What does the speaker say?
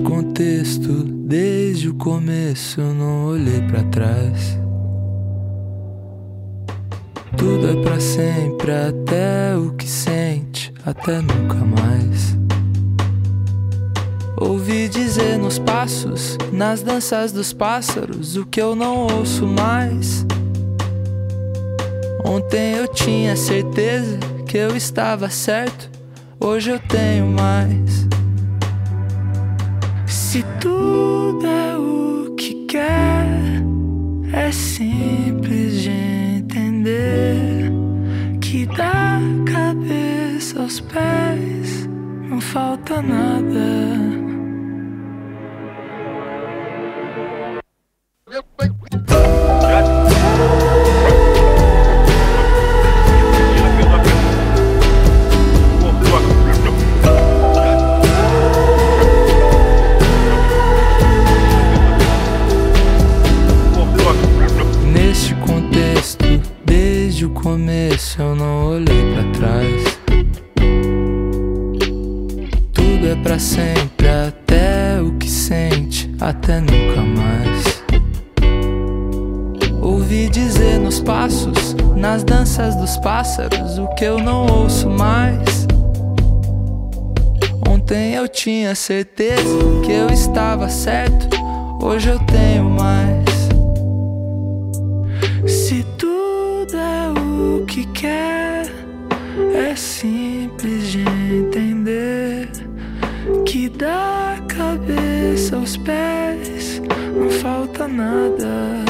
contexto, desde o começo eu não olhei pra trás. Tudo é pra sempre, até o que sente, até nunca mais. Ouvi dizer nos passos, nas danças dos pássaros, o que eu não ouço mais. Ontem eu tinha certeza que eu estava certo, hoje eu tenho mais. Se tudo é o que quer, é simples de entender que da cabeça aos pés não falta nada. Neste contexto, desde o começo eu não olhei pra trás. Tudo é pra sempre, até o que sente, até nunca mais. Ouvi dizer nos passos, nas danças dos pássaros, o que eu não ouço mais. Ontem eu tinha certeza que eu estava certo, hoje eu tenho mais. Se tudo é o que quer, é simples de entender que da cabeça aos pés não falta nada.